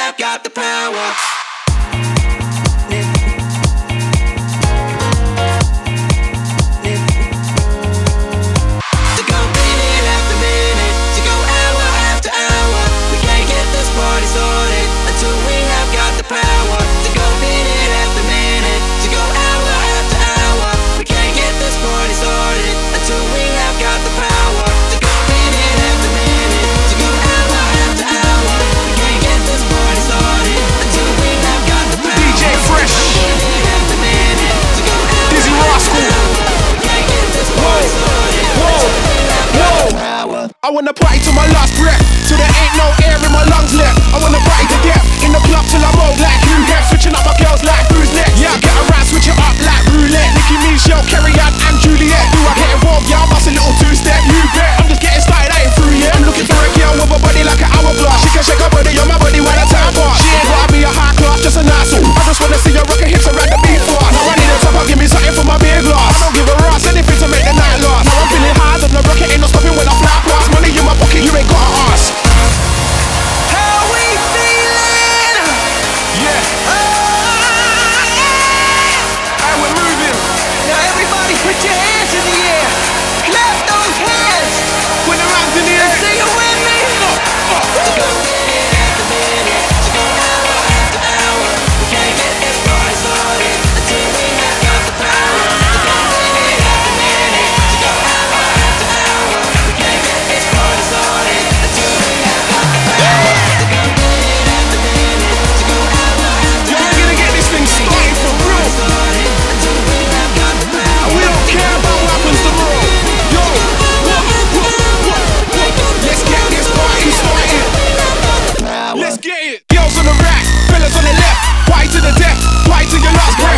have got the power. To go minute after minute, to go hour after hour. We can't get this party started until we have got the power. To go minute after minute, to go hour after hour. We can't get this party started until we have got the power. To go minute after minute, to go hour after hour. We can't get this party started until we have got the power. DJ Fresh, Minute after minute, to go hour Dizzy Rascal. we can't get this party started until we have got the power. I wanna party to my last breath, till there ain't no air in my lungs left. I wanna party to death, in the club till I'm old like Hugh Hef, switching up my girls like who's next. Yeah, I get around, switch it up like roulette. Nicki Michelle, Carrie Ann and Juliet. Do I get involved? Yeah, I bust a little two-step. You bet, I'm just getting started, I ain't through yet. I'm looking for a girl with a body like an hourglass. She can shake her body on my body while I time pass. She ain't gotta be a high class, just a nice one. I just wanna see her rockin' hips around the beat fast. Now I need a top up, give me something for my beer glass. I don't give a ass, anything to make the night last. Now I'm feeling hard on the rocket, ain't no stopping when I fly past. Money in my pocket, you ain't gotta ask. How we feeling? Yeah, and we're moving. Now everybody put your hands in the air. Clap those hands. Put the hands in the air. Sing it with me. To go minute after minute, to go hour after hour. We can't get this party started until we have got the power. To go minute after minute, to go hour after hour. We can't get this party started until we have got the power. To go minute after minute, to go hour after Yo, hour. we're gonna get this thing started for real. Started until we have got the power. We don't care about what happens tomorrow. Yo, let's get this party started. Let's get it. Girls on the right, fellas on the left. Party to the death, party to your last breath.